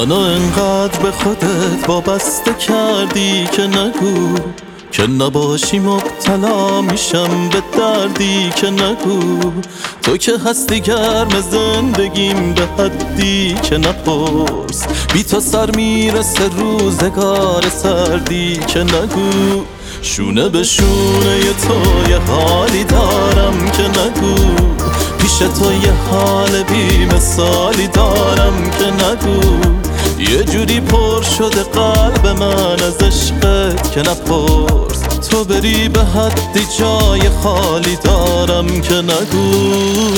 منو انقدر به خودت وابسته کردی که نگو که نباشی مبتلا میشم به دردی که نگو تو که هستی گرم زندگیم به حدی که نپرس بی تو سر میرسه روزگار سردی که نگو شونه به شونه تو یه حالی دارم که نگو پیش تو یه حال بی مثالی دارم که نگو یه جوری پر شده قلب من از عشقت که نپرس تو بری به حدی جای خالی دارم که نگو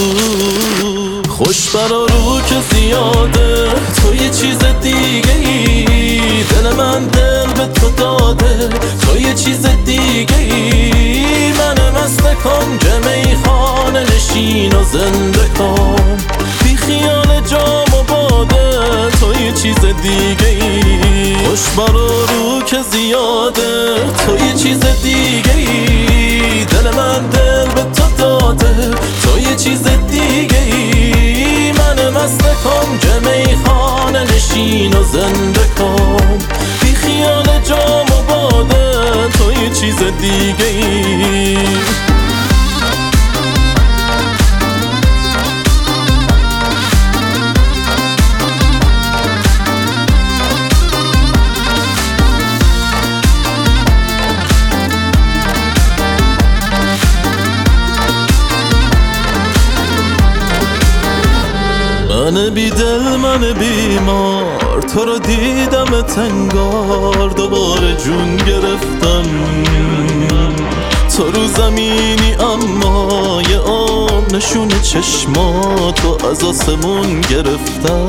خوش برا رو که زیاده تو یه چیز دیگه ای دل من دل به تو داده تو یه چیز دیگه ای من مست کن جمعی خانه نشین و زنده کن بی خیال جام و باده تو یه چیز دیگه ای خوش برا رو که زیاده تو یه چیز دیگه ای دل من دل به تو داده تو یه چیز دیگه ای من مست کن جمعی خانه نشین و زنده کن بی خیال جام و باده تو یه چیز دیگه ای من بی دل من بیمار تو رو دیدم تنگار دوباره جون گرفتم تو رو زمینی اما یه عمر نشون چشماتو از آسمون گرفتم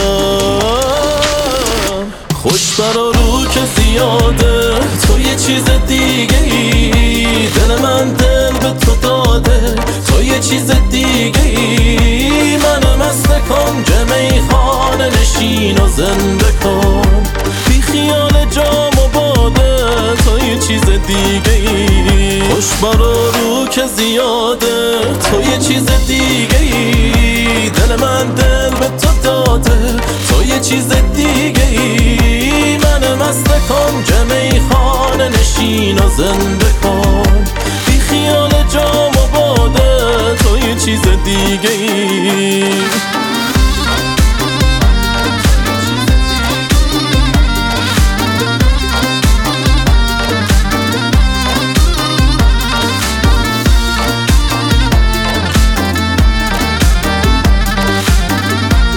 خوش برا رو که زیاده تو یه چیز دیگه ای دل من دل به تو داده تو یه چیز دیگه ای من مست کن جمعی خانه نشین و زنده کن بی خیال جام و باده تو یه چیز دیگه ای خوش برا رو که زیاده تو یه چیز دیگه ای دل من دل به تو داده تو یه چیز دیگه ای من مست کن جمعی خانه نشین و زنده کن بی خیال جام و باده تو یه چیز دیگه ای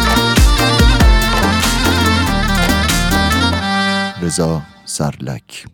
رضا سرلک.